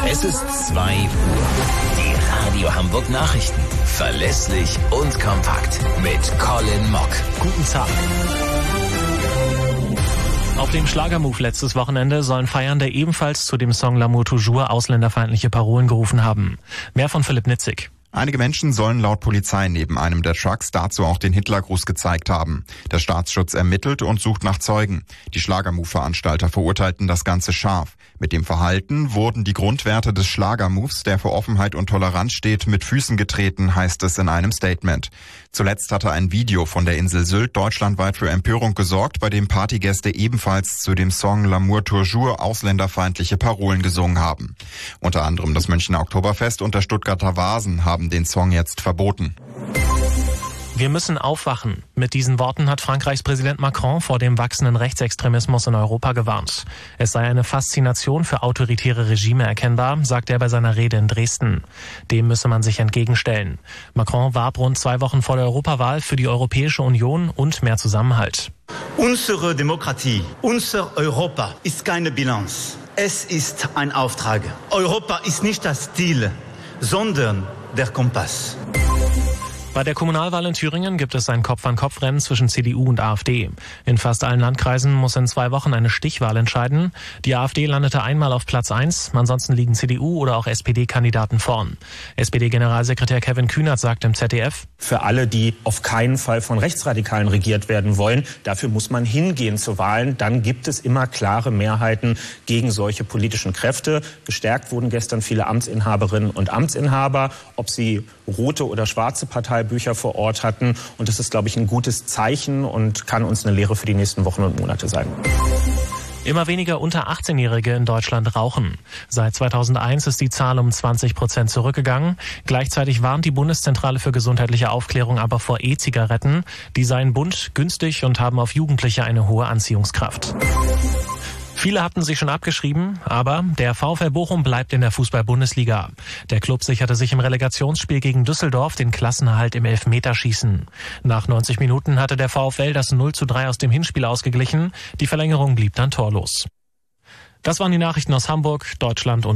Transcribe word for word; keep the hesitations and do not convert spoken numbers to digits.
Es ist zwei Uhr. Die Radio Hamburg Nachrichten. Verlässlich und kompakt. Mit Colin Mock. Guten Tag. Auf dem Schlagermove letztes Wochenende sollen Feiernde ebenfalls zu dem Song L'amour toujours ausländerfeindliche Parolen gerufen haben. Mehr von Philipp Nitzig. Einige Menschen sollen laut Polizei neben einem der Trucks dazu auch den Hitlergruß gezeigt haben. Der Staatsschutz ermittelt und sucht nach Zeugen. Die Schlagermove-Veranstalter verurteilten das Ganze scharf. Mit dem Verhalten wurden die Grundwerte des Schlagermoves, der für Offenheit und Toleranz steht, mit Füßen getreten, heißt es in einem Statement. Zuletzt hatte ein Video von der Insel Sylt deutschlandweit für Empörung gesorgt, bei dem Partygäste ebenfalls zu dem Song L'amour toujours ausländerfeindliche Parolen gesungen haben. Unter anderem das Münchner Oktoberfest und der Stuttgarter Vasen haben den Song jetzt verboten. Wir müssen aufwachen. Mit diesen Worten hat Frankreichs Präsident Macron vor dem wachsenden Rechtsextremismus in Europa gewarnt. Es sei eine Faszination für autoritäre Regime erkennbar, sagt er bei seiner Rede in Dresden. Dem müsse man sich entgegenstellen. Macron warb rund zwei Wochen vor der Europawahl für die Europäische Union und mehr Zusammenhalt. Unsere Demokratie, unser Europa ist keine Bilanz. Es ist ein Auftrag. Europa ist nicht das Ziel, sondern der Kompass. Bei der Kommunalwahl in Thüringen gibt es ein Kopf-an-Kopf-Rennen zwischen C D U und AfD. In fast allen Landkreisen muss in zwei Wochen eine Stichwahl entscheiden. Die AfD landete einmal auf Platz eins, ansonsten liegen C D U oder auch S P D-Kandidaten vorn. S P D-Generalsekretär Kevin Kühnert sagt im Z D F: Für alle, die auf keinen Fall von Rechtsradikalen regiert werden wollen, dafür muss man hingehen zu Wahlen. Dann gibt es immer klare Mehrheiten gegen solche politischen Kräfte. Gestärkt wurden gestern viele Amtsinhaberinnen und Amtsinhaber, ob sie rote oder schwarze Parteibücher vor Ort hatten. Und das ist, glaube ich, ein gutes Zeichen und kann uns eine Lehre für die nächsten Wochen und Monate sein. Immer weniger unter achtzehnjährige in Deutschland rauchen. Seit zweitausendeins ist die Zahl um zwanzig Prozent zurückgegangen. Gleichzeitig warnt die Bundeszentrale für gesundheitliche Aufklärung aber vor E-Zigaretten. Die seien bunt, günstig und haben auf Jugendliche eine hohe Anziehungskraft. Viele hatten sich schon abgeschrieben, aber der VfL Bochum bleibt in der Fußball-Bundesliga. Der Klub sicherte sich im Relegationsspiel gegen Düsseldorf den Klassenerhalt im Elfmeterschießen. Nach neunzig Minuten hatte der VfL das null zu drei aus dem Hinspiel ausgeglichen. Die Verlängerung blieb dann torlos. Das waren die Nachrichten aus Hamburg, Deutschland und